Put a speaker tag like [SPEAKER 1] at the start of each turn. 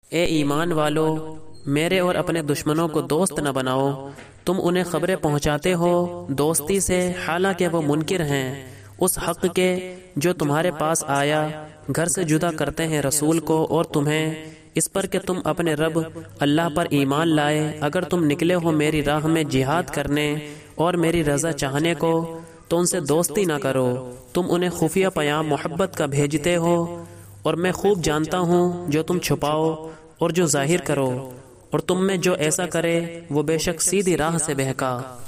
[SPEAKER 1] ए ईमान वालो, मेरे और अपने दुश्मनों को दोस्त न बनाओ। तुम उन्हें खबरें पहुंचाते हो दोस्ती से, हालांकि वो मुनकिर हैं उस हक़ के जो तुम्हारे पास आया। घर से जुदा करते हैं रसूल को और तुम्हें इस पर कि तुम अपने रब अल्लाह पर ईमान लाए। अगर तुम निकले हो मेरी राह में जिहाद करने और मेरी रज़ा चाहने को, तो उनसे दोस्ती ना करो। तुम उन्हें खुफिया पैगाम मोहब्बत का भेजते हो, और मैं खूब जानता हूँ जो तुम छुपाओ और जो जाहिर करो। और तुम में जो ऐसा करे वो बेशक सीधी राह से बहका।